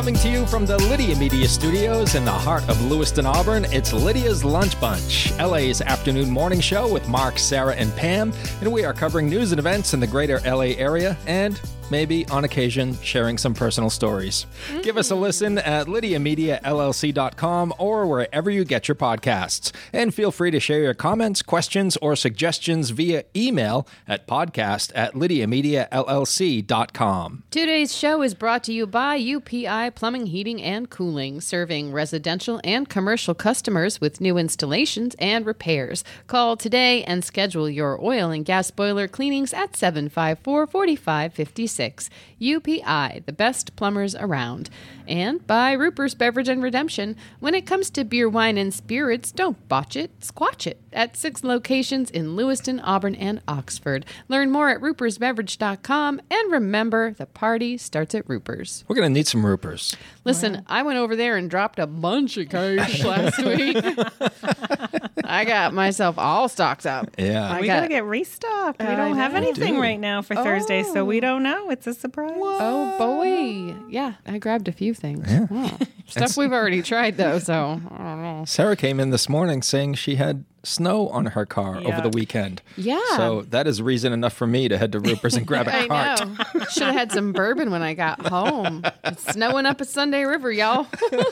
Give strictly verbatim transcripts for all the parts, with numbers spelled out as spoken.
Coming to you from the Lydia Media Studios in the heart of Lewiston, Auburn, it's Lydia's Lunch Bunch, L A's afternoon morning show with Mark, Sarah, and Pam, and we are covering news and events in the greater L A area and maybe, on occasion, sharing some personal stories. Mm-hmm. Give us a listen at lydia media l l c dot com or wherever you get your podcasts. And feel free to share your comments, questions, or suggestions via email at podcast at lydia media l l c dot com. Today's show is brought to you by U P I Plumbing, Heating, and Cooling, serving residential and commercial customers with new installations and repairs. Call today and schedule your oil and gas boiler cleanings at seven five four, four five five six. U P I, the best plumbers around. And by Ruper's Beverage and Redemption. When it comes to beer, wine, and spirits, don't botch it, squatch it. At six locations in Lewiston, Auburn, and Oxford. Learn more at rupers beverage dot com. And remember, the party starts at Ruper's. We're going to need some Ruper's. Listen, wow. I went over there and dropped a bunch of cash last week. I got myself all stocked up. Yeah. I we got to get restocked. We don't have anything right now for oh. Thursday, so we don't know. It's a surprise. Whoa. Oh, boy. Yeah, I grabbed a few things. Yeah. Wow. Stuff we've already tried, though, so I don't know. Sarah came in this morning saying she had snow on her car yeah. over the weekend. Yeah. So that is reason enough for me to head to Ruper's and grab a I cart. know. Should have had some bourbon when I got home. It's snowing up at Sunday River, y'all.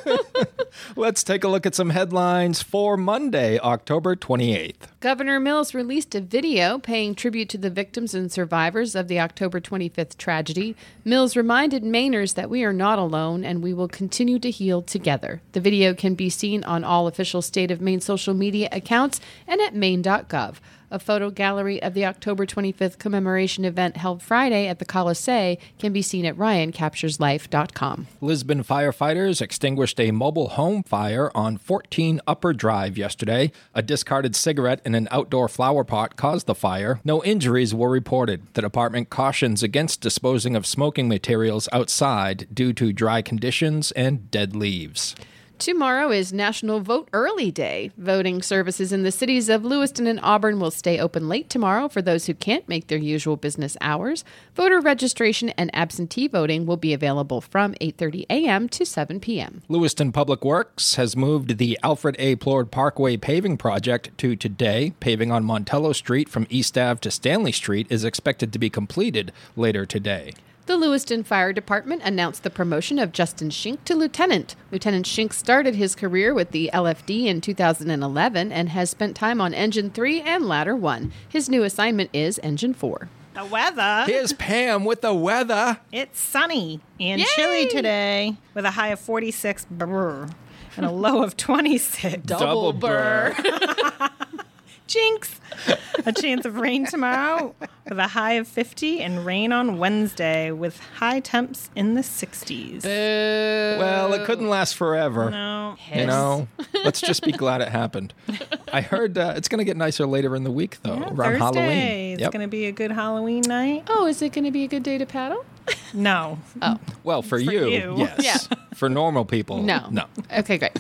Let's take a look at some headlines for Monday, October twenty-eighth. Governor Mills released a video paying tribute to the victims and survivors of the October twenty-fifth tragedy. Mills reminded Mainers that we are not alone and we will continue to heal together. The video can be seen on all official State of Maine social media accounts and at maine dot gov. A photo gallery of the October twenty-fifth commemoration event held Friday at the Colisee can be seen at ryan captures life dot com. Lisbon firefighters extinguished a mobile home fire on fourteen Upper Drive yesterday. A discarded cigarette in an outdoor flower pot caused the fire. No injuries were reported. The department cautions against disposing of smoking materials outside due to dry conditions and dead leaves. Tomorrow is National Vote Early Day. Voting services in the cities of Lewiston and Auburn will stay open late tomorrow for those who can't make their usual business hours. Voter registration and absentee voting will be available from eight thirty a.m. to seven p.m. Lewiston Public Works has moved the Alfred A. Plord Parkway paving project to today. Paving on Montello Street from East Ave to Stanley Street is expected to be completed later today. The Lewiston Fire Department announced the promotion of Justin Schink to lieutenant. Lieutenant Schink started his career with the L F D in two thousand eleven and has spent time on Engine three and Ladder one. His new assignment is Engine four. The weather. Here's Pam with the weather. It's sunny and Yay! chilly today with a high of forty-six brr, and a low of twenty-six. Double burr. Jinx. A chance of rain tomorrow with a high of fifty and rain on Wednesday with high temps in the sixties. Boo. Well, it couldn't last forever. No. You know, let's just be glad it happened. I heard uh, it's going to get nicer later in the week, though, yeah, around Thursday. Halloween. It's Yep. going to be a good Halloween night. Oh, is it going to be a good day to paddle? No. Oh. Well, for, For you, you. yes. Yeah. For normal people, No. no. Okay, great.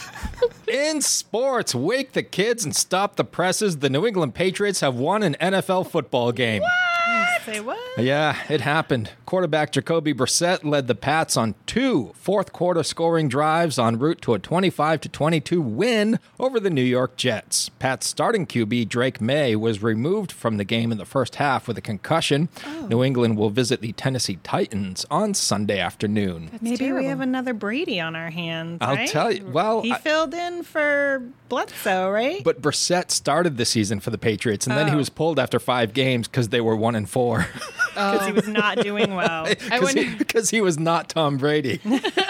In sports, wake the kids and stop the presses. The New England Patriots have won an N F L football game. What? Say what? Yeah, it happened. Quarterback Jacoby Brissett led the Pats on two fourth-quarter scoring drives en route to a twenty-five to twenty-two win over the New York Jets. Pats starting Q B Drake May was removed from the game in the first half with a concussion. Oh. New England will visit the Tennessee Titans on Sunday afternoon. That's Maybe terrible. we have another Brady on our hands, I'll right? tell you. Well, he I, filled in for Bledsoe, right? But Brissett started the season for the Patriots, and then Oh. he was pulled after five games because they were one and four. Because he was not doing well. Because he, because he was not Tom Brady.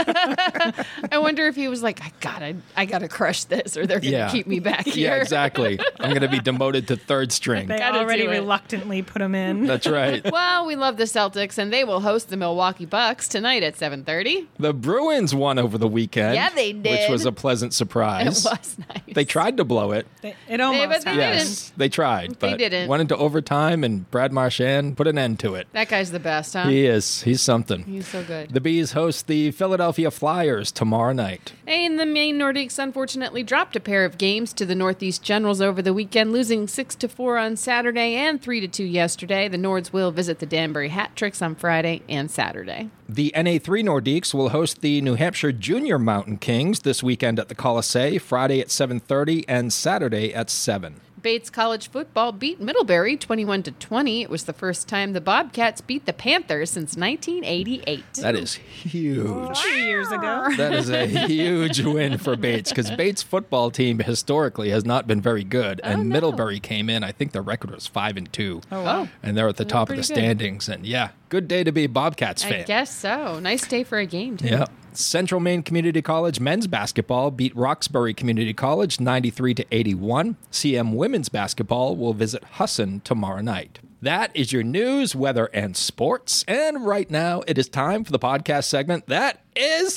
I wonder if he was like, I gotta, I gotta crush this, or they're gonna Yeah. keep me back here. Yeah, exactly. I'm going to be demoted to third string. They Gotta already do it. reluctantly put him in. That's right. Well, we love the Celtics, and they will host the Milwaukee Bucks tonight at seven thirty. The Bruins won over the weekend. Yeah, they did. Which was a pleasant It surprise. was nice. They tried to blow it. They, it almost but they happened. Yes, they tried, They but didn't. went into overtime, and Brad Marchand put an end to it. That guy's the best, huh? He is. He's something. He's so good. The Bees host the Philadelphia Flyers tomorrow night. And the Maine Nordiques unfortunately dropped a pair of games to the Northeast Generals over the weekend, losing six to four on Saturday and three to two yesterday. The Nords will visit the Danbury Hat Tricks on Friday and Saturday. The N A three Nordiques will host the New Hampshire Junior Mountain Kings this weekend at the Colisée, Friday at seven thirty and Saturday at seven. Bates College football beat Middlebury twenty-one to twenty. It was the first time the Bobcats beat the Panthers since nineteen eighty-eight. That is huge. Three years ago. That is a huge win for Bates, because Bates' football team historically has not been very good, and Oh, no. Middlebury came in. I think the record was five and two, Oh, wow. and they're at the top of the pretty good. standings. And yeah, good day to be a Bobcats fan. I guess so. Nice day for a game, too. Yeah. Central Maine Community College men's basketball beat Roxbury Community College ninety-three to eighty-one. C M women's basketball will visit Husson tomorrow night. That is your news, weather, and sports. And right now, it is time for the podcast segment that is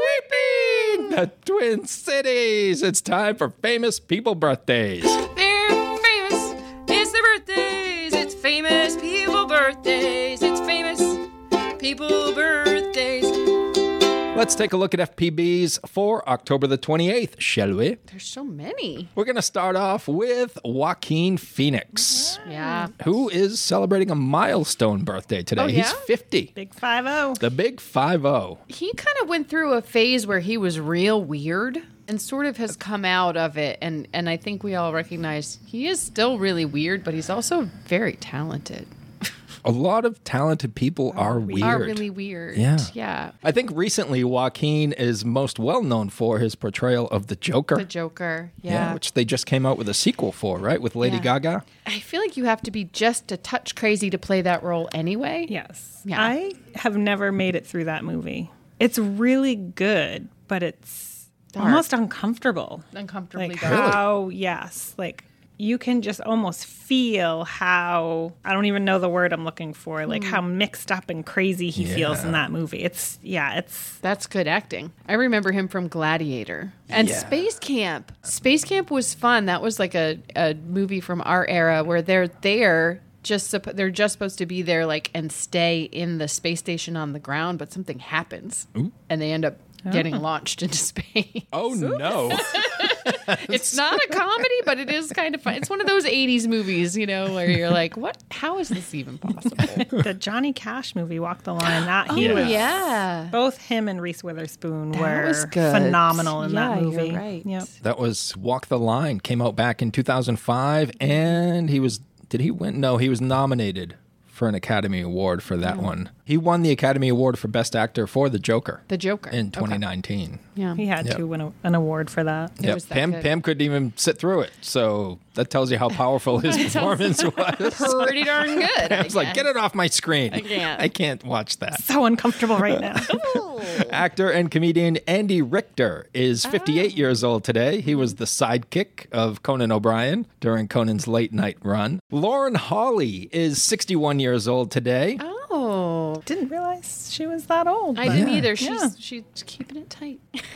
sweeping the Twin Cities. It's time for famous people birthdays. They're famous. It's their birthdays. It's famous people birthdays. It's famous people birthdays. Let's take a look at F P Bs for October the twenty-eighth, shall we? There's so many. We're going to start off with Joaquin Phoenix, Yeah. who is celebrating a milestone birthday today. Oh, He's yeah? fifty. Big five oh. The big five oh. He kind of went through a phase where he was real weird and sort of has come out of it. And, and I think we all recognize he is still really weird, but he's also very talented. A lot of talented people are weird. Are really weird. Yeah. Yeah. I think recently Joaquin is most well known for his portrayal of the Joker. The Joker. Yeah. which they just came out with a sequel for, right? With Lady Yeah. Gaga. I feel like you have to be just a touch crazy to play that role anyway. Yes. Yeah. I have never made it through that movie. It's really good, but it's Dark. almost uncomfortable. Uncomfortably Like dark. how, yes, like you can just almost feel how, I don't even know the word I'm looking for, like how mixed up and crazy he feels in that movie. It's, yeah, it's, That's good acting. I remember him from Gladiator and Yeah. Space Camp. Space Camp was fun. That was like a, a movie from our era where they're there just supp- they're just supposed to be there like and stay in the space station on the ground, but something happens and they end up getting launched into space. Oh, no. It's not a comedy, but it is kind of fun. It's one of those eighties movies, you know, where you're like, "What? How is this even possible?" the Johnny Cash movie, Walk the Line, that he Oh, was, yeah. both him and Reese Witherspoon That were was good. phenomenal in Yeah, that movie. you're right. Yep. That was Walk the Line. Came out back in two thousand five, and he was, did he win? No, he was nominated for an Academy Award for that one. He won the Academy Award for Best Actor for The Joker The Joker in Okay. twenty nineteen. Yeah. He had Yep. to win a, an award for that. Yep. was that Pam, good. Pam couldn't even sit through it, so that tells you how powerful his performance was. Pretty darn good. I was like, get it off my screen. I can't. I can't watch that. So uncomfortable right now. Actor and comedian Andy Richter is Oh. fifty-eight years old today. He was the sidekick of Conan O'Brien during Conan's late night run. Lauren Hawley is sixty-one years old today. Oh, Didn't realize she was that old. I but- didn't Yeah. either. She's Yeah. she's keeping it tight.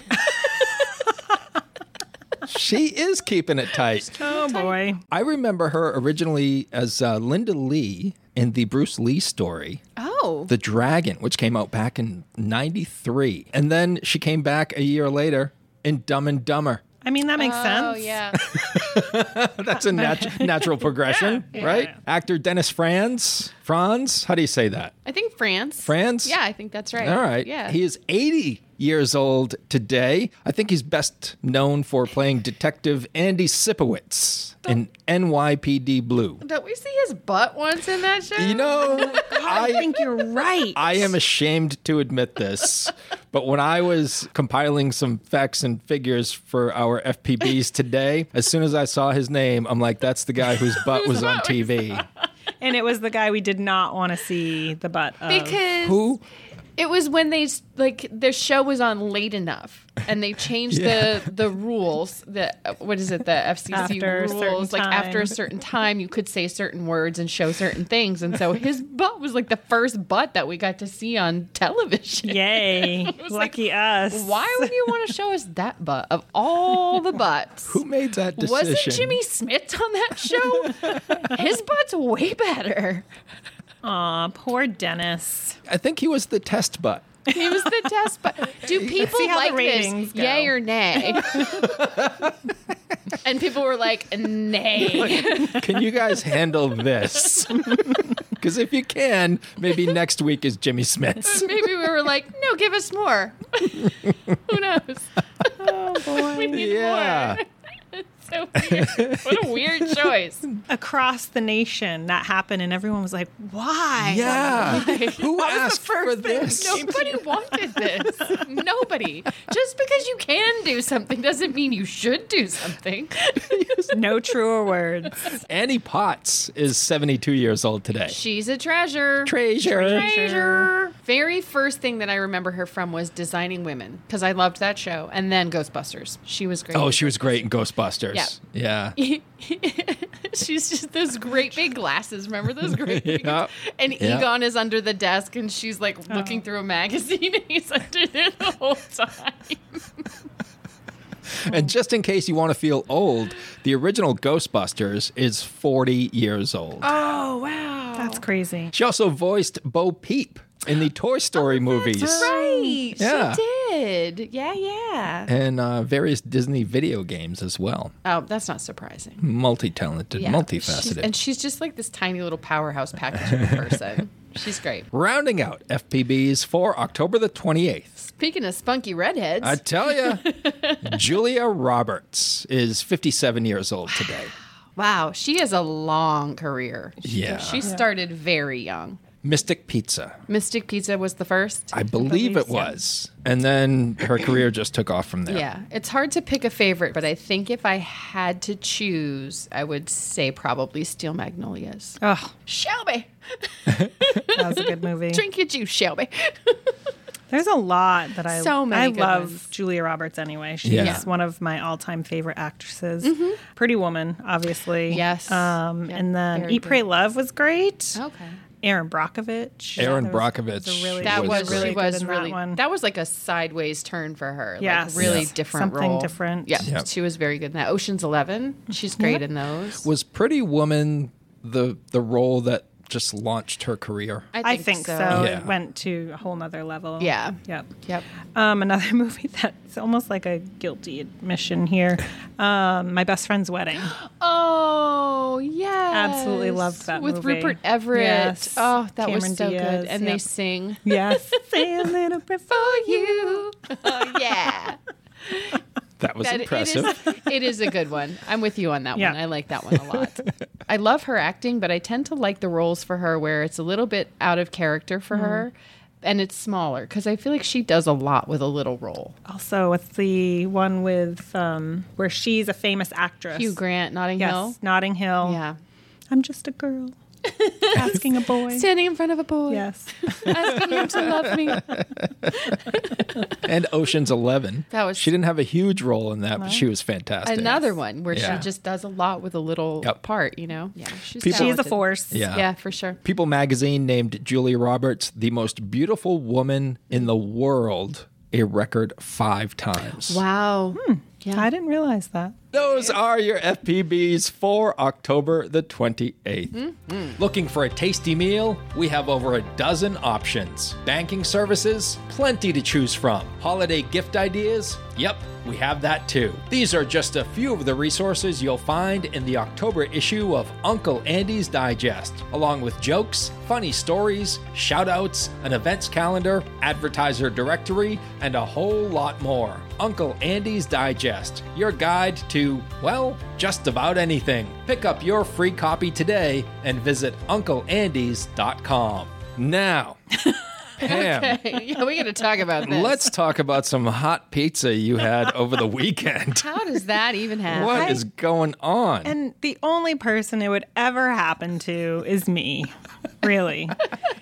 She is keeping it tight. Oh boy. I remember her originally as uh, Linda Lee in the Bruce Lee story, Oh, The Dragon, which came out back in ninety-three. And then she came back a year later in Dumb and Dumber. I mean, that makes oh sense. yeah. That's a nat- natural progression, right? yeah. Actor Dennis Franz. Franz? How do you say that? I think France. France? Yeah, I think that's right. All right. Yeah. He is eighty years old today. I think he's best known for playing Detective Andy Sipowicz in N Y P D Blue. Don't we see his butt once in that show? You know, I I think you're right. I am ashamed to admit this, but when I was compiling some facts and figures for our F P Bs today, as soon as I saw his name, I'm like, that's the guy whose butt was on T V. And it was the guy we did not want to see the butt of. because Who? It was when they like their show was on late enough, and they changed Yeah. the the rules. The what is it? The F C C After a certain rules. Like after a time. certain time, you could say certain words and show certain things. And so his butt was like the first butt that we got to see on television. Yay. was Lucky us. Why would you want to show us that butt of all the butts? Who made that decision? Wasn't Jimmy Smits on that show? His butt's way better. Aw, poor Dennis. I think he was the test butt. He was the test butt. Do people See how the like ratings this? go. Yay or nay? And people were like, nay. Can you guys handle this? Because if you can, maybe next week is Jimmy Smits. Maybe we were like, no, give us more. Who knows? Oh, boy. We need Yeah. more. It's so weird. What a weird choice. Across the nation, that happened, and everyone was like, why? Yeah. Who What was the asked for first thing? this? Nobody wanted this. Nobody. Just because you can do something doesn't mean you should do something. No truer words. Annie Potts is seventy-two years old today. She's a treasure. Treasure. Treasure. Very first thing that I remember her from was Designing Women, because I loved that show. And then Ghostbusters. She was great. Oh, she was great in Ghostbusters. Yeah. Yeah. She's just those great big glasses. Remember those great big Yeah. And Yeah. Egon is under the desk and she's like looking through a magazine and he's under there the whole time. And just in case you want to feel old, the original Ghostbusters is forty years old. Oh, wow. That's crazy. She also voiced Bo Peep in the Toy Story movies right. Yeah. She did. Yeah, yeah. and uh, various Disney video games as well. Oh, that's not surprising. Multi-talented, Yeah. multifaceted. She's- and she's just like this tiny little powerhouse package of a person. She's great. Rounding out F P Bs for October the twenty-eighth. Speaking of spunky redheads, I tell you, Julia Roberts is fifty-seven years old today. wow, she has a long career. She- Yeah. She started very young. Mystic Pizza. Mystic Pizza was the first. I believe it believe so. was. And then her career just took off from there. Yeah, it's hard to pick a favorite, but I think if I had to choose, I would say probably Steel Magnolias. Oh, Shelby, that was a good movie. drink your juice, Shelby. There's a lot that I So many I good love ones. Julia Roberts anyway. She's Yeah. one of my all-time favorite actresses. Pretty Woman, obviously. Yes. Um, Yeah, and then very Eat, Pray, good. Love was great. Okay, Aaron Brockovich. Aaron That was- Brockovich was a really, that was was, great. she good was in really that one. that was like a sideways turn for her. Yes. like really Yes. different Something role. different. Yeah, Yep. she was very good in that. Ocean's Eleven, she's great in those. Was Pretty Woman the the role that just launched her career? I think so. Yeah. It went to a whole nother level. Yeah. Yep. Yep. Um, another movie that's almost like a guilty admission here. Um, My Best Friend's Wedding. Oh, yeah. Absolutely loved that With movie. Rupert Everett. Yes. Oh, that Cameron was so Diaz, good. And they yep. sing Yes. Say a little bit for for you. Oh, yeah. That was That- impressive. It is, it is a good one. I'm with you on that Yeah. one. I like that one a lot. I love her acting, but I tend to like the roles for her where it's a little bit out of character for her and it's smaller because I feel like she does a lot with a little role. Also, it's the one with um, where she's a famous actress. Hugh Grant, Notting Yes, Hill. Notting Hill. Yeah. I'm just a girl asking a boy. Standing in front of a boy, Yes. asking him to love me. And Ocean's Eleven. That was- She didn't have a huge role in that, but she was fantastic. Another one where Yeah. she just does a lot with a little Yep. part, you know? Yeah, she's People- She is a talented. force. Yeah. Yeah, for sure. People magazine named Julia Roberts the most beautiful woman in the world a record five times. Wow. Yeah. I didn't realize that. Those are your F P Bs for October the twenty-eighth. Looking for a tasty meal? We have over a dozen options. Banking services? Plenty to choose from. Holiday gift ideas? Yep, we have that too. These are just a few of the resources you'll find in the October issue of Uncle Andy's Digest, along with jokes, funny stories, shout-outs, an events calendar, advertiser directory, and a whole lot more. Uncle Andy's Digest, your guide to, well, just about anything. Pick up your free copy today and visit uncle andys dot com. Now, Pam, yeah, we got to talk about this. let's talk about some hot pizza you had over the weekend. How does that even happen? What is going on? And the only person it would ever happen to is me. Really.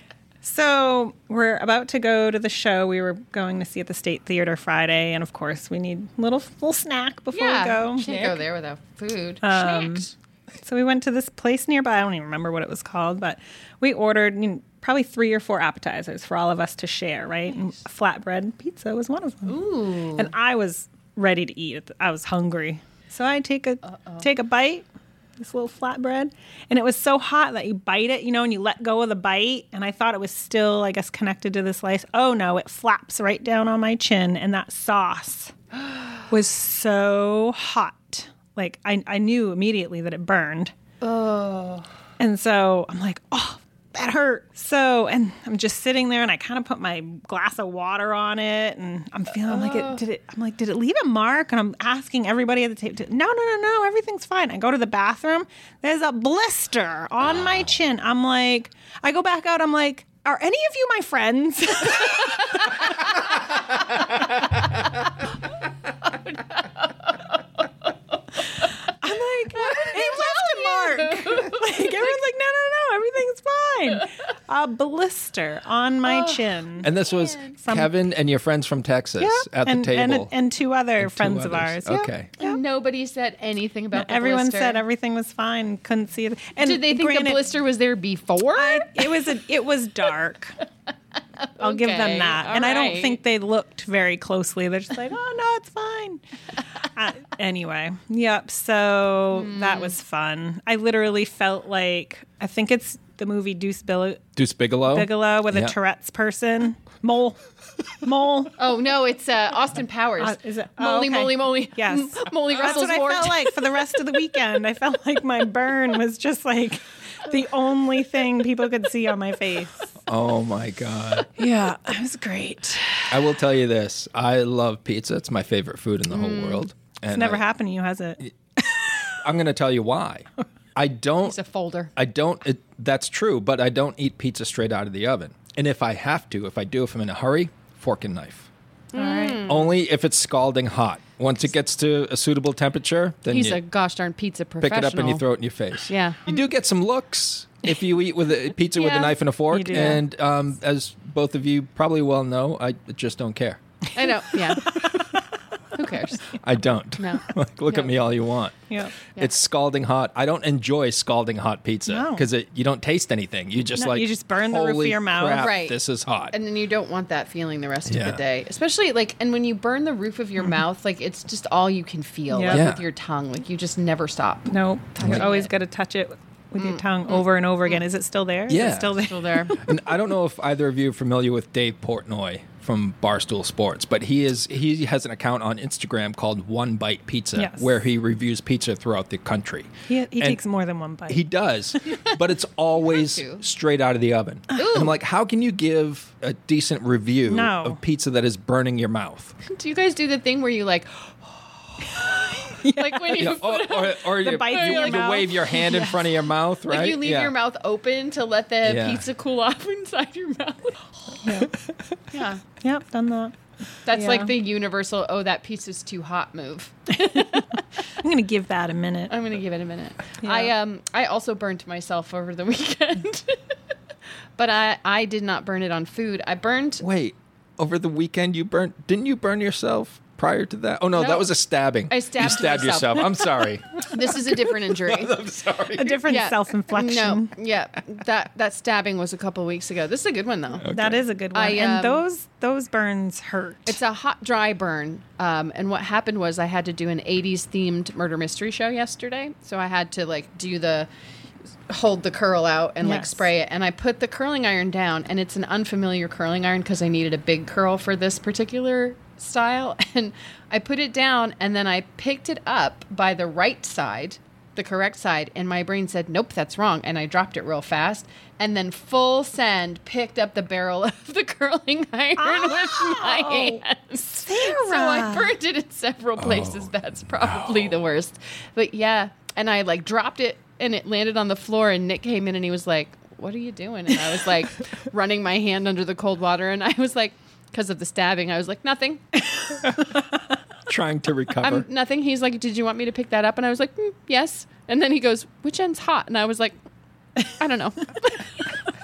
So we're about to go to the show we were going to see at the State Theater Friday, and of course we need a little little snack before yeah, we go. can't go there without food. Um, Snacks. So we went to this place nearby. I don't even remember what it was called, but we ordered you know, probably three or four appetizers for all of us to share, right? And a flatbread pizza was one of them. Ooh. And I was ready to eat. I was hungry. So I take a Uh-oh. take a bite, this little flatbread, and it was so hot that you bite it, you know, and you let go of the bite, and I thought it was still, I guess, connected to the slice. Oh no, it flaps right down on my chin, and that sauce was so hot. Like, I, I knew immediately that it burned. Oh. And so I'm like, oh, that hurt. So, and I'm just sitting there and I kind of put my glass of water on it and I'm feeling I'm like, it, did it, I'm like, did it leave a mark? And I'm asking everybody at the table, no, no, no, no, everything's fine. I go to the bathroom. There's a blister on my chin. I'm like, I go back out. I'm like, are any of you my friends? I'm like, it left a mark. Like, everyone's like, no, no, no, everything's fine. A blister on my chin. And this was From- Kevin and your friends from Texas Yeah, at and, the table. and, and two other And two friends of others. ours. Yeah. Okay. Yeah. Nobody said anything about the Everyone blister. said everything was fine. Couldn't see it. And Did they think granted, the blister was there before? I, it was a, it was dark. I'll give them Okay, that. all And I don't right. think they looked very closely. They're just like, oh no, it's fine. uh, anyway, yep. So Hmm. that was fun. I literally felt like I think it's the movie Deuce Bill- Deuce Bigelow. Bigelow with Yeah. a Tourette's person. Mole. Mole. Oh no, it's uh, Austin Powers. Uh, is it? Oh, Moly, okay. moly, moly. Yes. Moly That's Russell's what I wart. felt like for the rest of the weekend. I felt like my burn was just like the only thing people could see on my face. Oh my God. Yeah, it was great. I will tell you this. I love pizza. It's my favorite food in the whole world. It's And never I, happened to you, has it? I'm going to tell you why. I don't It's a folder. I don't it, that's true, but I don't eat pizza straight out of the oven. And if I have to, if I do, if I'm in a hurry, fork and knife. All right. Only if it's scalding hot. Once it gets to a suitable temperature, then He's you a gosh darn pizza pick professional. it up and you throw it in your face. Yeah. You do get some looks if you eat with a pizza with Yeah. a knife and a You fork. do. And um, as both of you probably well know, I just don't care. I know. Yeah. Who cares? I don't. No. Like, look at No. me all you want. Yeah. Yeah. It's scalding hot. I don't enjoy scalding hot pizza No. because you don't taste anything. You just No, like you just burn the roof of "Holy your mouth." crap, Right. This is hot. And then you don't want that feeling the rest of Yeah. the day. Especially like, and when you burn the roof of your mouth, like it's just all you can feel Yeah. like, Yeah. with your tongue. Like you just never stop. Nope. You Touching always it. got to touch it with your tongue over and over again. Is it still there? Is Yeah. it still there? Still there. And I don't know if either of you are familiar with Dave Portnoy from Barstool Sports, but he is he has an account on Instagram called One Bite Pizza, Yes. where he reviews pizza throughout the country. He, he And takes more than one bite. He does, but it's always Have to. straight out of the oven. And I'm like, how can you give a decent review No. of pizza that is burning your mouth? Do you guys do the thing where you like, like when you, You know, or or, or you, bite in you, your you mouth. wave your hand in front of your mouth, right? like you leave Yeah. your mouth open to let the Yeah. pizza cool off inside your mouth? Yeah. Yep, done that. That's Yeah. like the universal, oh, that pizza's too hot move. I'm going to give that a minute. I'm gonna give it a minute. Yeah. I um I also burned myself over the weekend, but I I did not burn it on food. I burned. Wait, over the weekend you burnt? Didn't you burn yourself prior to that? Oh no, No. that was a stabbing. I stabbed You stabbed myself. yourself. I'm sorry. This is a different injury. I'm sorry. A different Yeah. self-inflection. No, yeah, that that stabbing was a couple weeks ago. This is a good one though. That is a good one. I, um, and those those burns hurt. It's a hot, dry burn. Um, and what happened was I had to do an eighties themed murder mystery show yesterday. So I had to like do the hold the curl out and like Yes. spray it. And I put the curling iron down, and it's an unfamiliar curling iron because I needed a big curl for this particular style. And I put it down, and then I picked it up by the right side, the correct side, and my brain said, nope, that's wrong. And I dropped it real fast, and then full send picked up the barrel of the curling iron with my hands. Sarah. So I burned it in several places. That's probably the worst. But yeah, and I like dropped it, and it landed on the floor, and Nick came in, and he was like, what are you doing? And I was like running my hand under the cold water, and I was like, because of the stabbing, I was like, nothing. Trying to recover. I'm nothing. He's like, did you want me to pick that up? And I was like, mm, yes. And then he goes, which end's hot? And I was like, I don't know.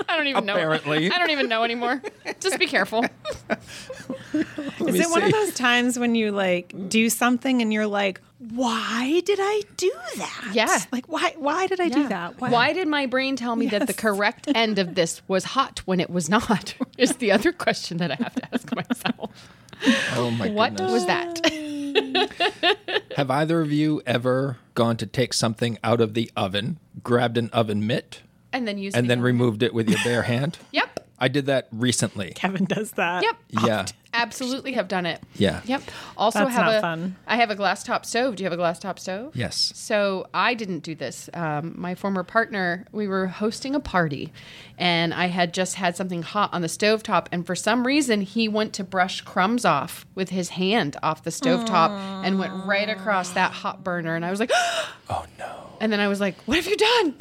I don't even know. Apparently. I don't even know anymore. Just be careful. Is it one of those times when you like do something and you're like, why did I do that? Yeah. Like, why why did I do that? Why? Why did my brain tell me that the correct end of this was hot when it was not? Is the other question that I have to ask myself. Oh my What goodness. was that? Have either of you ever gone to take something out of the oven, grabbed an oven mitt, And then used and the then oven. removed it with your bare hand? Yep. I did that recently. Kevin does that? Yep. Yeah. Absolutely have done it. Yeah. Yep. Also That's have not a fun. I have a glass top stove. Do you have a glass top stove? Yes. So I didn't do this. Um, my former partner, we were hosting a party, and I had just had something hot on the stovetop, and for some reason he went to brush crumbs off with his hand off the stovetop and went right across that hot burner, and I was like, Oh, no. and then I was like, what have you done?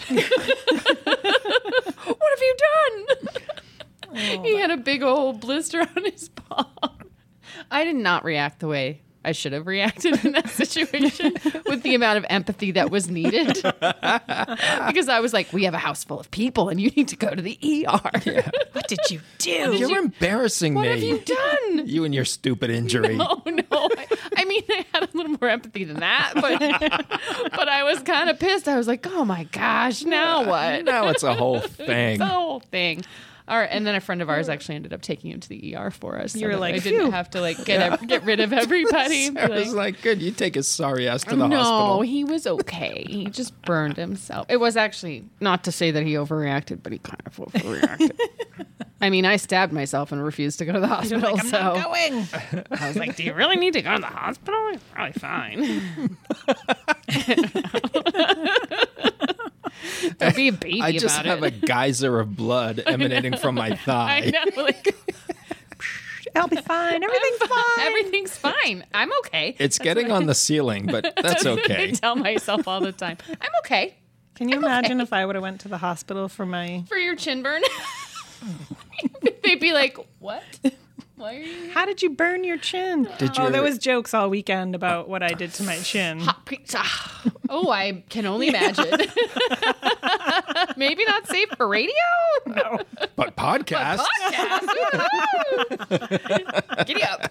What have you done? He had a big old blister on his palm. I did not react the way I should have reacted in that situation with the amount of empathy that was needed. Because I was like, we have a house full of people and you need to go to the E R. Yeah. What did you do? You're you- embarrassing What me. have you done? You and your stupid injury. Oh, no. I, I mean, I had a little more empathy than that, but, but I was kind of pissed. I was like, oh my gosh, now what? Now it's a whole thing. The whole thing. All right, and then a friend of ours actually ended up taking him to the E R for us. So You were that like, I didn't phew. have to like get ev- get rid of everybody. I was like, good, you take his sorry ass to the no, hospital. he was okay. He just burned himself. It was actually not to say that he overreacted, but he kind of overreacted. I mean, I stabbed myself and refused to go to the hospital. Like, I'm so not going. I was like, "Do you really need to go to the hospital? It's probably fine." Don't be a baby I just about have it. a geyser of blood emanating from my I thigh. know, like, I'll be fine. Everything's fine. everything's fine. I'm okay. It's getting on the ceiling, but that's I okay. tell myself all the time, I'm okay Can you imagine if I would have went to the hospital for my... for your chin burn. They'd be like, what? Why are you How did you burn your chin? Did Oh, your- there was jokes all weekend about what I did to my chin. hot pizza? Oh, I can only imagine. Maybe not safe for radio? No. But podcast. Podcast. Giddy up.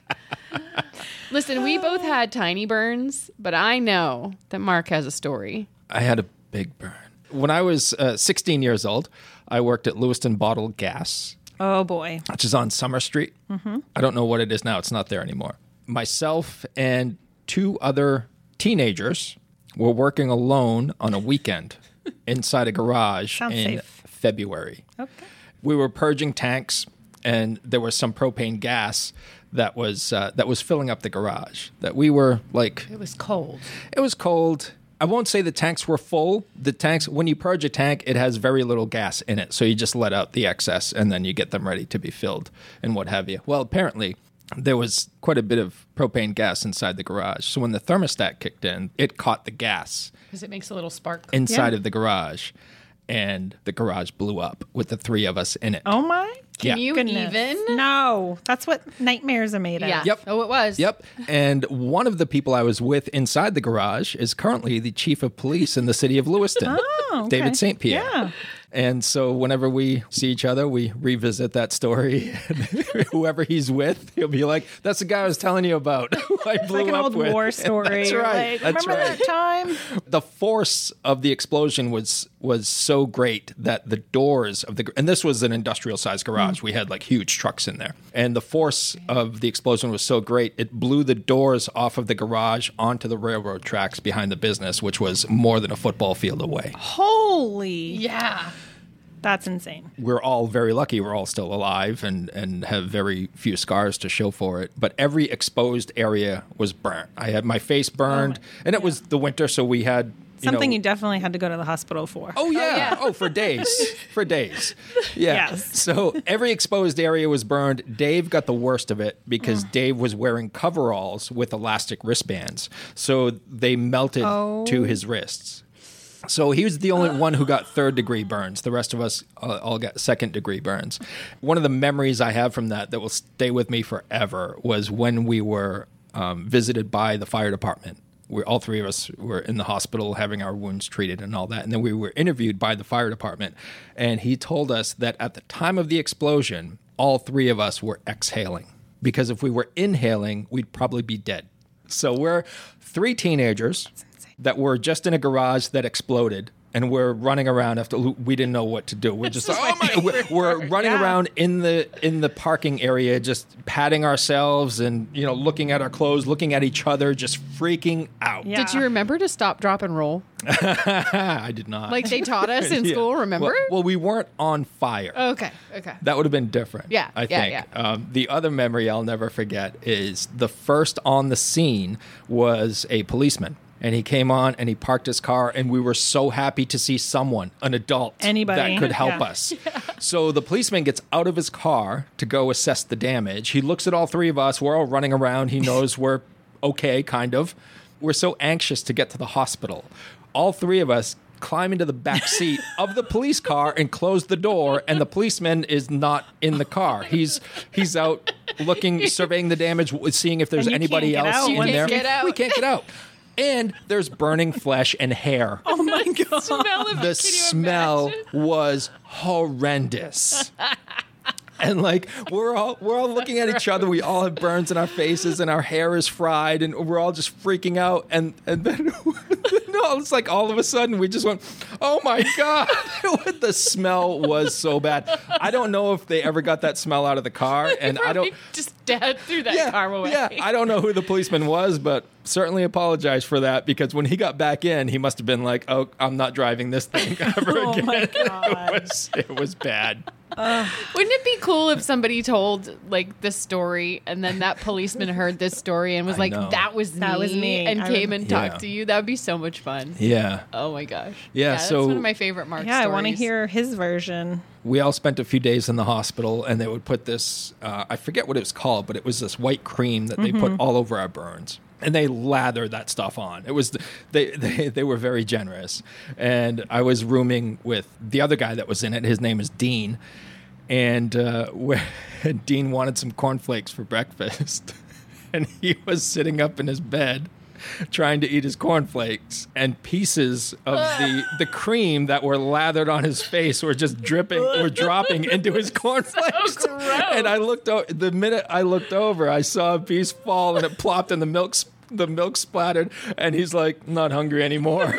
Listen, we both had tiny burns, but I know that Mark has a story. I had a big burn. When I was uh, sixteen years old, I worked at Lewiston Bottled Gas, Oh, boy. which is on Summer Street. Mm-hmm. I don't know what it is now. It's not there anymore. Myself and two other teenagers were working alone on a weekend inside a garage Sounds in safe. February. Okay. We were purging tanks, and there was some propane gas that was uh, that was filling up the garage. That we were like, It was cold. it was cold. I won't say the tanks were full. The tanks, when you purge a tank, it has very little gas in it. So you just let out the excess and then you get them ready to be filled and what have you. Well, apparently there was quite a bit of propane gas inside the garage. So when the thermostat kicked in, it caught the gas Because it makes a little spark. inside Yeah. of the garage. And the garage blew up with the three of us in it. Oh, my Can Yeah. you goodness. even? No. That's what nightmares are made of. Yeah. Yep. Oh, it was. Yep. And one of the people I was with inside the garage is currently the chief of police in the city of Lewiston, Oh, okay. David Saint Pierre. Yeah. And so whenever we see each other, we revisit that story. Whoever he's with, he'll be like, that's the guy I was telling you about. Who I blew Like an up old with. war story. That's You're right. Like, That's remember right. that time? The force of the explosion was was so great that the doors of the and this was an industrial sized garage. We had like huge trucks in there, and the force of the explosion was so great it blew the doors off of the garage onto the railroad tracks behind the business, which was more than a football field away. Holy. Yeah. That's insane. We're all very lucky. We're all still alive and, and have very few scars to show for it. But every exposed area was burnt. I had my face burned, and it was the winter, so we had you Something know, you definitely had to go to the hospital for. Oh yeah. yeah. Oh, for days. For days. Yeah. Yes. So every exposed area was burned. Dave got the worst of it because Mm. Dave was wearing coveralls with elastic wristbands. So they melted Oh. to his wrists. So he was the only one who got third degree burns. The rest of us uh, all got second degree burns. One of the memories I have from that that will stay with me forever was when we were um, visited by the fire department we all three of us were in the hospital having our wounds treated and all that. And then we were interviewed by the fire department. And he told us that at the time of the explosion, all three of us were exhaling. Because if we were inhaling, we'd probably be dead. So we're three teenagers that were just in a garage that exploded. And we're running around after we didn't know what to do. We're just like, oh my! We're, we're running yeah. around in the in the parking area, just patting ourselves and you know looking at our clothes, looking at each other, just freaking out. Yeah. Did you remember to stop, drop, and roll? I did not. Like they taught us in Yeah. school, remember? Well, well, we weren't on fire. Okay, okay. That would have been different. Yeah, I yeah, think. yeah. Um, the other memory I'll never forget is the first on the scene was a policeman. And he came on and he parked his car, and we were so happy to see someone, an adult, Anybody. that could help Yeah. us. So the policeman gets out of his car to go assess the damage. He looks at all three of us. We're all running around. He knows we're okay, kind of. We're so anxious to get to the hospital. All three of us climb into the back seat of the police car and close the door, and the policeman is not in the car. He's he's out looking, surveying the damage, seeing if there's And you anybody can't get else out in once there. you get out. We can't get out. And there's burning flesh and hair. Oh my god! Smell of The it. Can you smell imagine? was horrendous. And like we're all we're all looking at each other. We all have burns in our faces, and our hair is fried, and we're all just freaking out. And and then no, it's like all of a sudden we just went, "Oh my god!" The smell was so bad. I don't know if they ever got that smell out of the car, and I don't. just dad threw that Yeah, car away. yeah, I don't know who the policeman was, but certainly apologize for that because when he got back in, he must have been like, "Oh, I'm not driving this thing ever Oh again." my god! It was it was bad. Wouldn't it be cool if somebody told like this story and then that policeman heard this story and was I like, know. "That was me," That was me. and I came rem- and talked Yeah. to you? That would be so much fun. Yeah. Oh my gosh. Yeah, that's so- one of my favorite Mark Yeah, I stories. want to hear his version. We all spent a few days in the hospital, and they would put this, uh, I forget what it was called, but it was this white cream that they put all over our burns. And they lather that stuff on. It was they, they they were very generous. And I was rooming with the other guy that was in it. His name is Dean. And uh, where, Dean wanted some cornflakes for breakfast. And he was sitting up in his bed trying to eat his cornflakes, and pieces of the, the cream that were lathered on his face were just dripping or dropping into his cornflakes. So gross. And I looked o- the minute I looked over, I saw a piece fall and it plopped and the milk sp- the milk splattered, and he's like, "Not hungry anymore."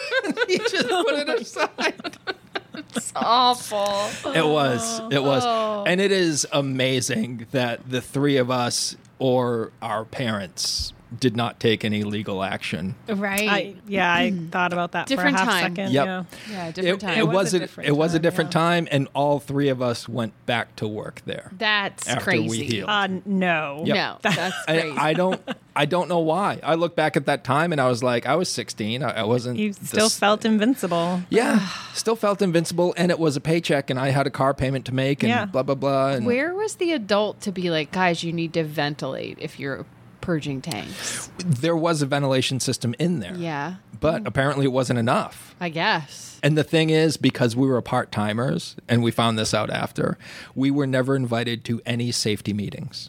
He just put it aside. It's awful. It was. It was. And it is amazing that the three of us or our parents did not take any legal action. Right. I, yeah, I thought about that Different for a half time. second. Yep. Yeah. yeah, It, different time. it was, was a a, different it was a time, different yeah. time, and all three of us went back to work there. That's after crazy. we healed. Uh, no. Yep. No, that's crazy. I, I don't. I don't know why. I look back at that time and I was like, I was sixteen. I, I wasn't. You still this- felt invincible. Yeah, still felt invincible, and it was a paycheck, and I had a car payment to make, and Yeah. blah blah blah. And Where was the adult to be like, guys, you need to ventilate if you're purging tanks? there was a ventilation system in there. Yeah, But apparently it wasn't enough. I guess. And the thing is, because we were part timers, and we found this out after, we were never invited to any safety meetings.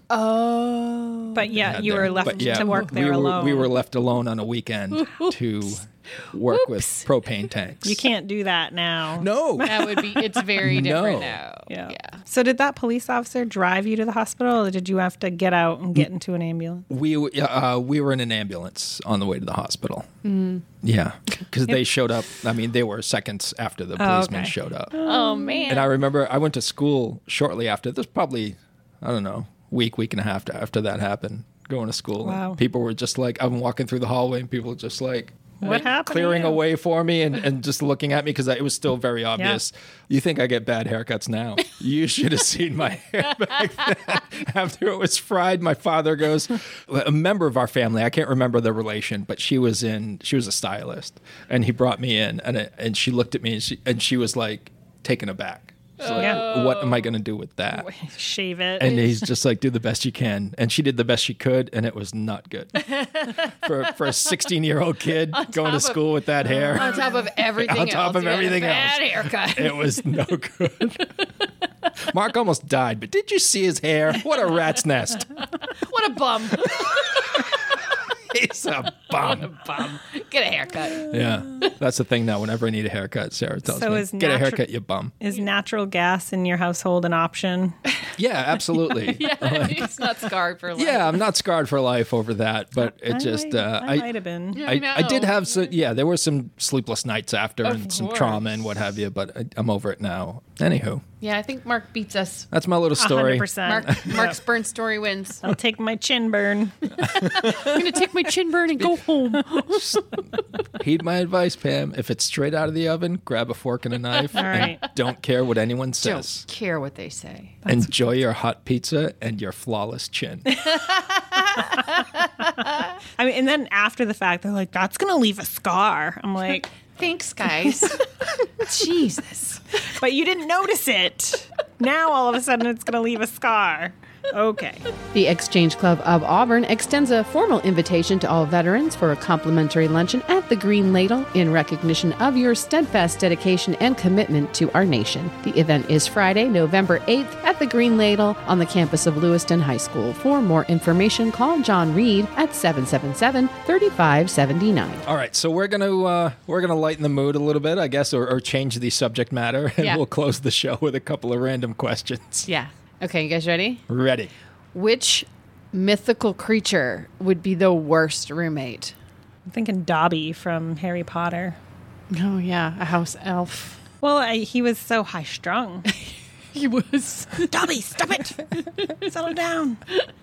Oh. But yeah, had you there. were left But yeah, to work there we were, alone. We were left alone on a weekend to work with propane tanks. You can't do that now. No. That would be, it's very No. different now. Yeah. Yeah. So did that police officer drive you to the hospital, or did you have to get out and get into an ambulance? We uh, we were in an ambulance on the way to the hospital. Mm. Yeah, because they showed up. I mean, they were seconds after the policeman okay. showed up. Oh, man. And I remember I went to school shortly after. This probably, I don't know, week, week and a half after that happened. Going to school, Wow. and people were just like, I'm walking through the hallway, and people were just like, What like, happened to clearing you? away for me, and, and just looking at me because it was still very obvious. You think I get bad haircuts now? You should have seen my hair back then. After it was fried, my father goes, a member of our family, I can't remember the relation, but she was in, she was a stylist, and he brought me in, and it, and she looked at me, and she and she was like taken aback. She's like, Yeah. what am I going to do with that? Shave it. And he's just like, do the best you can. And she did the best she could, and it was not good. for for a sixteen-year-old kid going to top of- school with that hair, on top of everything On top else. of you had a everything bad else. haircut. it was no good. Mark almost died, but did you see his hair? What a rat's nest. What a bum. He's a bum. Bum. Get a haircut. Yeah, that's the thing now. Whenever I need a haircut, Sarah tells So me, is get a natu- haircut, you bum. Is natural gas in your household an option? Yeah, absolutely. Yeah, he's not scarred for life. Yeah, I'm not scarred for life over that, but it I just might, uh, I, might have been. Yeah. I, I I did know. have some, yeah, there were some sleepless nights after Of and some course. trauma and what have you, but I, I'm over it now. Anywho, Yeah, I think Mark beats us. that's my little one hundred story. percent. Mark, Mark's burn story wins. I'll take my chin burn. I'm going to take my chin burn and go home. Heed my advice, Pam. If it's straight out of the oven, grab a fork and a knife All right. and don't care what anyone Don't says. care what they say. Enjoy your hot pizza and your flawless chin. I mean, and then after the fact, they're like, "That's gonna leave a scar." I'm like, Thanks, guys. Jesus. "But you didn't notice it. Now all of a sudden, it's gonna leave a scar." Okay. The Exchange Club of Auburn extends a formal invitation to all veterans for a complimentary luncheon at the Green Ladle in recognition of your steadfast dedication and commitment to our nation. The event is Friday, November eighth at the Green Ladle on the campus of Lewiston High School. For more information, call John Reed at seven seven seven, three five seven nine. All right, so we're gonna uh, we're gonna lighten the mood a little bit, I guess, or, or change the subject matter, and Yeah. we'll close the show with a couple of random questions. Yeah. Okay, you guys ready? Ready? Which mythical creature would be the worst roommate? I'm thinking Dobby from Harry Potter. Oh, yeah, a house elf. Well, I, he was so high strung. He was. Dobby, stop it! Settle down.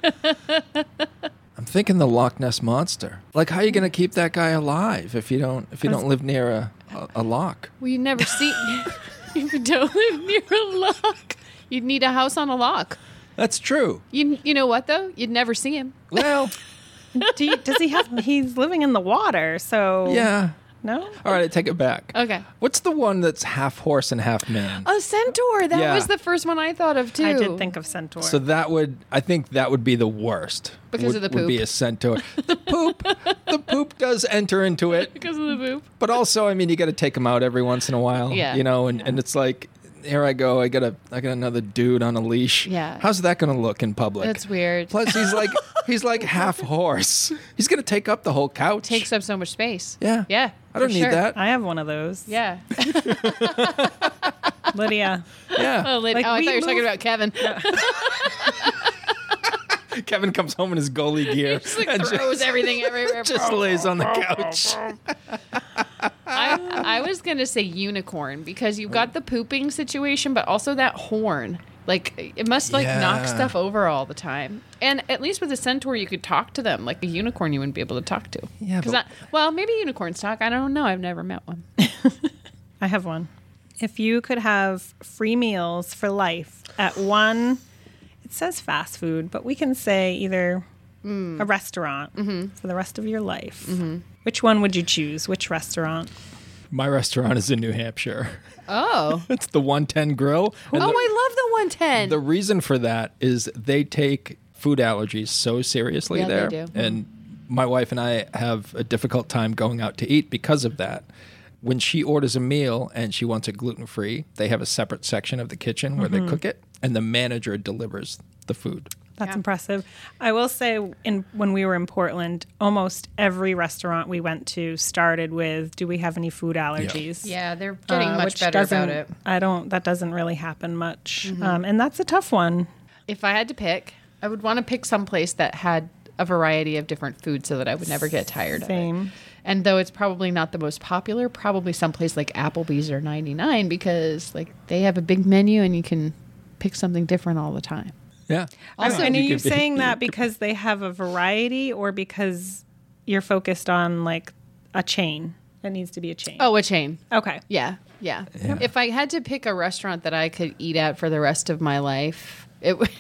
I'm thinking the Loch Ness monster. Like, how are you gonna keep that guy alive if you don't if you don't live near a a, a loch? Well, you never see. If you don't live near a lock, you'd need a house on a lock. That's true. You you know what though? You'd never see him. Well, Do you, does he have? He's living in the water, so yeah. No. All right, I take it back. Okay. What's the one that's half horse and half man? A centaur. That Yeah. was the first one I thought of too. I did think of centaur. So that would, I think that would be the worst. Because would, of the Would be poop. a centaur. The poop, the poop does enter into it, because of the poop. but also, I mean, you got to take him out every once in a while. Yeah. You know, and, and it's like, here I go. I got a, I got another dude on a leash. Yeah. How's that going to look in public? That's weird. Plus, he's like, he's like half horse. He's going to take up the whole couch. Takes up so much space. Yeah. Yeah. I don't for need sure. that. I have one of those. Yeah. Lydia. Yeah. Oh, lady. Like, oh I we thought you were talking moved- about Kevin. Kevin comes home in his goalie gear Just like and throws just, everything everywhere. just lays on the couch. I, I was gonna say unicorn because you've got the pooping situation, but also that horn. Like it must like knock Yeah. stuff over all the time. And at least with a centaur, you could talk to them. Like a unicorn, you wouldn't be able to talk to. Yeah, 'Cause but- I, well, maybe unicorns talk. I don't know. I've never met one. I have one. If you could have free meals for life at one, it says fast food, but we can say either a restaurant for the rest of your life. Which one would you choose? Which restaurant? My restaurant is in New Hampshire. Oh, It's the one ten Grill. And oh, the, I love the one ten. the reason for that is they take food allergies so seriously Yeah, they there. do. And my wife and I have a difficult time going out to eat because of that. When she orders a meal and she wants it gluten-free, they have a separate section of the kitchen where they cook it, and the manager delivers the food. That's Yeah. impressive. I will say, in when we were in Portland, almost every restaurant we went to started with, "Do we have any food allergies?" yeah, they're getting Uh, much which better about doesn't- it. I don't. That doesn't really happen much, um, and that's a tough one. If I had to pick, I would want to pick some place that had a variety of different foods so that I would never get tired of it. Same. And though it's probably not the most popular, probably someplace like Applebee's or ninety-nine because like they have a big menu and you can pick something different all the time. Yeah. Also, and are you could be- saying that because they have a variety, or because you're focused on like a chain? It needs to be a chain. Oh, a chain. okay. Yeah, yeah. If I had to pick a restaurant that I could eat at for the rest of my life, it would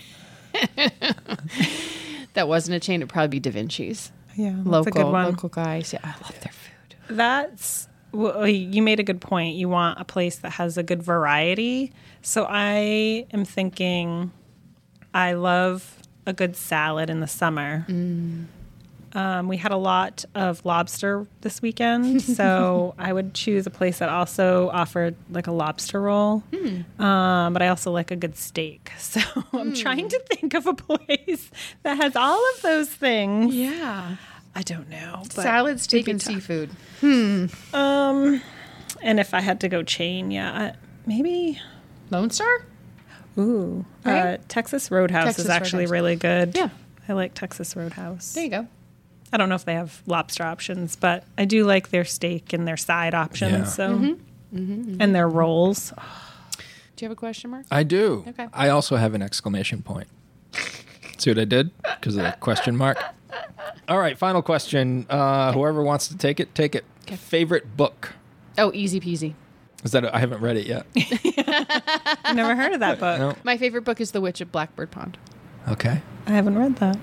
that wasn't a chain. It'd probably be Da Vinci's. Yeah, that's Local, a good one. local guys. Yeah, I love their food. That's well, you made a good point. You want a place that has a good variety. So I am thinking, I love a good salad in the summer. Um, we had a lot of lobster this weekend, so I would choose a place that also offered like a lobster roll. Um, but I also like a good steak. So I'm trying to think of a place that has all of those things. Yeah. I don't know. But Salad, it'd steak, be and tough. seafood. Um, and if I had to go chain, yeah, I, maybe. Lone Star? Ooh, Right? uh, Texas Roadhouse Texas is actually Roadhouse. really good. Yeah. I like Texas Roadhouse. There you go. I don't know if they have lobster options, but I do like their steak and their side options. Yeah. So, Mm-hmm. and their rolls. Do you have a question mark? I do. Okay. I also have an exclamation point. See what I did? Because of the question mark. All right, final question. Uh, whoever wants to take it, take it. Okay. Favorite book? Oh, easy peasy. Is that? A, I haven't read it yet. I've never heard of that book. No. My favorite book is The Witch of Blackbird Pond. Okay. I haven't read that.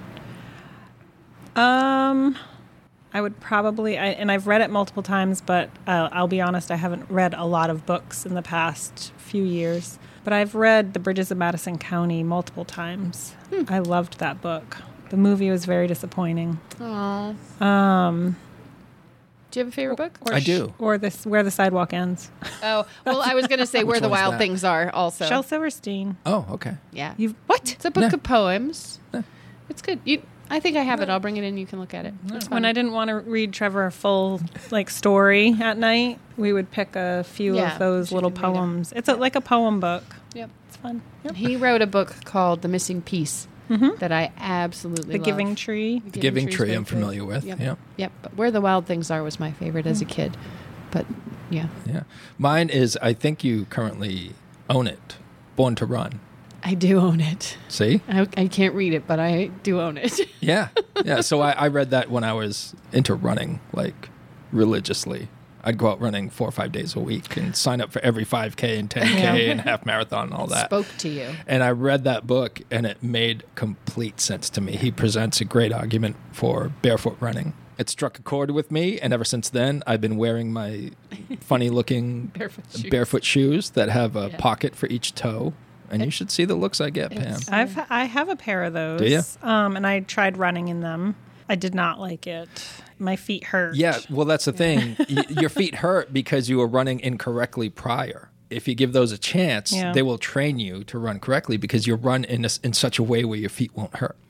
Um, I would probably, I, and I've read it multiple times, but uh, I'll be honest, I haven't read a lot of books in the past few years. But I've read The Bridges of Madison County multiple times. Hmm. I loved that book. The movie was very disappointing. Oh. Um, Do you have a favorite book? or I sh- do. Or this, Where the Sidewalk Ends. Oh, well, I was going to say Where Which the one's Wild that? Things Are also. Shel Silverstein. Oh, okay. Yeah. You've what? It's a book Yeah. of poems. Yeah. It's good. You, I think I have it. I'll bring it in. You can look at it. It's fun. When I didn't want to read Trevor a full like story at night, we would pick a few Yeah, of those she little can read 'em. poems. It's a, like a poem book. Yep. It's fun. Yep. He wrote a book called The Missing Piece Mhm. that I absolutely The love. Giving Tree. The Giving Tree's Tree, very I'm good. familiar with. Yep. Yeah. Yep. But Where the Wild Things Are was my favorite as a kid. But yeah, Yeah. Mine is, I think you currently own it. Born to Run. I do own it. See? I, I can't read it, but I do own it. Yeah. Yeah. So I, I read that when I was into running, like religiously. I'd go out running four or five days a week and sign up for every five K and ten K Yeah. and half marathon and all that. Spoke to you. And I read that book and it made complete sense to me. He presents a great argument for barefoot running. It struck a chord with me, and ever since then, I've been wearing my funny looking Barefoot shoes. barefoot shoes that have a Yeah. pocket for each toe. And you should see the looks I get, Pam. It's- I've I have a pair of those. Do ya? Um, and I tried running in them. I did not like it. My feet hurt. Yeah, well, that's the thing. Y- your feet hurt because you were running incorrectly prior. If you give those a chance, Yeah. they will train you to run correctly because you run in a, in such a way where your feet won't hurt.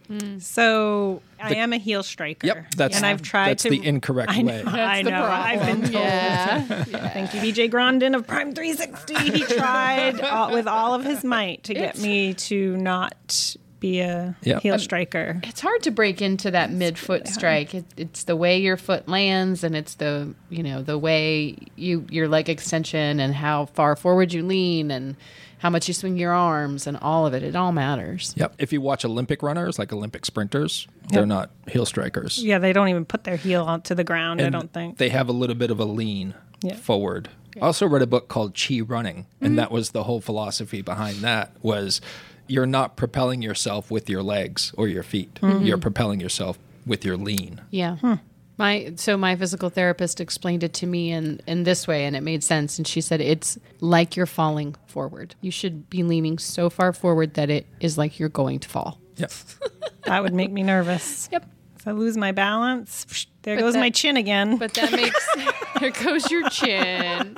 So I am a heel striker. Yep, that's and I've tried that's to. the incorrect I know. way. I the know. I've been told. Yeah. Thank you, B J Grondin of Prime three sixty. He tried all, with all of his might to get It's- me to not be a Yep. heel Um, striker. It's hard to break into that mid-foot strike. It, it's the way your foot lands, and it's the you know the way you your leg extension and how far forward you lean and how much you swing your arms and all of it. It all matters. Yep. If you watch Olympic runners, like Olympic sprinters, they're Yep. not heel strikers. Yeah, they don't even put their heel onto the ground. I And don't think. they have a little bit of a lean Yeah. forward. I also read a book called Chi Running, and Mm-hmm. that was the whole philosophy behind that was you're not propelling yourself with your legs or your feet. Mm-hmm. You're propelling yourself with your lean. Yeah. My so my physical therapist explained it to me in, in this way, and it made sense. And she said it's like you're falling forward. You should be leaning so far forward that it is like you're going to fall. Yep. That would make me nervous. Yep. If I lose my balance, psh, there But goes that- my chin again. But that makes there goes your chin.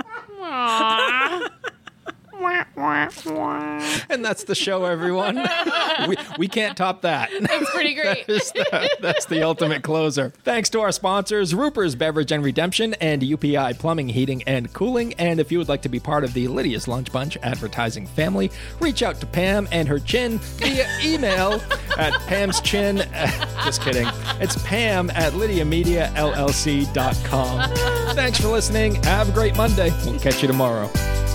Aww. And that's the show, everyone. we, we can't top that. That's pretty great. That's the, that's the ultimate closer. Thanks to our sponsors, Ruper's Beverage and Redemption and U P I Plumbing, Heating, and Cooling. And if you would like to be part of the Lydia's Lunch Bunch advertising family, reach out to Pam and her chin via email at Pam's chin. Just kidding. It's Pam at Lydia Media L L C dot com. Thanks for listening. Have a great Monday. We'll catch you tomorrow.